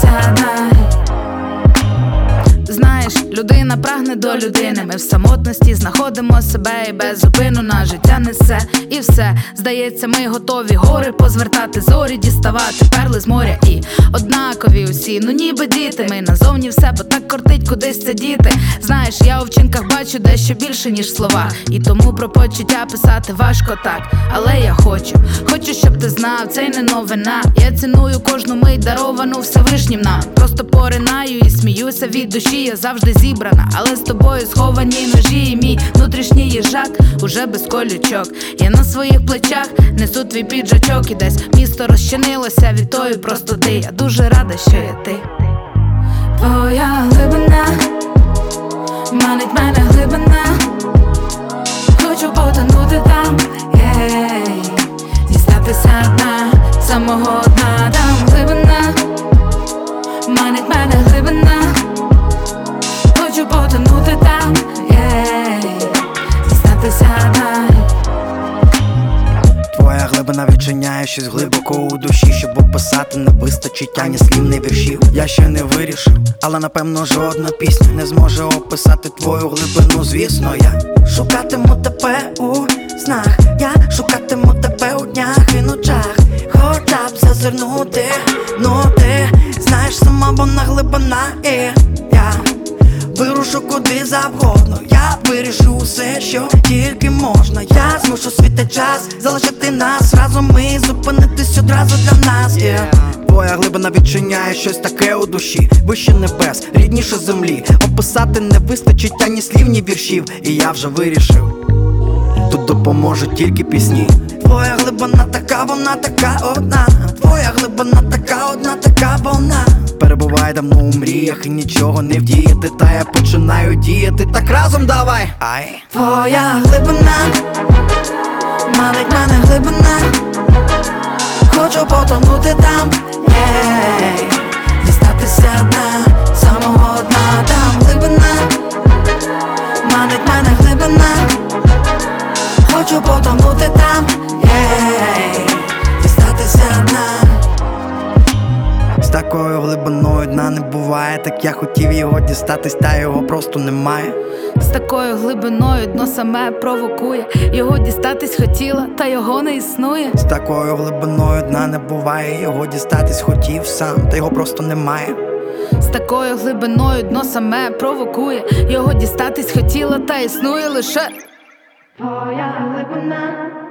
сядай. Знаєш, людина прагне до людини. Ми в самотності знаходимо себе і без зупину на життя несе. І все, здається, ми готові гори позвертати, зорі діставати, перли з моря. І однакові усі, ну ніби діти. Ми назовні все, бо так кортить кудись це діти. Знаєш, я у вчинках бачу дещо більше, ніж слова. І тому про почуття писати важко так. Але я хочу, щоб ти знав, це й не новина. Я ціную кожну мить, даровану Всевишнім нам. Просто поринаю і сміюся від душі. Я завжди зібрана, але з тобою сховані ножі. І мій внутрішній їжак уже без колючок. Я на своїх плечах несу твій піджачок. І десь місто розчинилося від тої простоти. Я дуже рада, що є ти. Твоя глибина манить мене, глибина. Хочу потонути там, дістатися дна, самого дна. Там глибина манить мене, глибина. Хочу потонути там, дістатися дна. Твоя глибина відчиняє щось глибоко у душі. Щоб описати не вистачить ані слів, ні віршів. Я ще не вирішив, але напевно жодна пісня не зможе описати твою глибину. Звісно, я шукатиму тебе у снах. Я шукатиму тебе у днях і ночах. Хоча б зазирнути, ну ти знаєш сама, вона глибина. І я вирушу куди завгодно. Я вирішу усе, що тільки можна. Я змушу світ та час залишити нас разом, ми зупинитись одразу для нас. Твоя глибина відчиняє щось таке у душі, вище небес, рідніше землі. Описати не вистачить ані слів, ні віршів. І я вже вирішив, тут допоможуть тільки пісні. Твоя глибина така, вона така одна. Твоя глибина така одна, така вона. Перебувай давно у мріях і нічого не вдіяти. Та я починаю діяти, так разом давай. Ай. Твоя глибина манить мене, глибина. Хочу потонути там, дістатися дна, самого дна. Там глибина манить мене, глибина. Хочу потонути там, дістатися дна. З такою глибиною дна не буває. Так я хотів його дістатись, та його просто немає. З такою глибиною дно саме провокує. Його дістатись хотіла, та його не існує. З такою глибиною дна не буває. Його дістатись хотів сам, та його просто немає. З такою глибиною дно саме провокує. Його дістатись хотіла, та існує лише твоя глибина.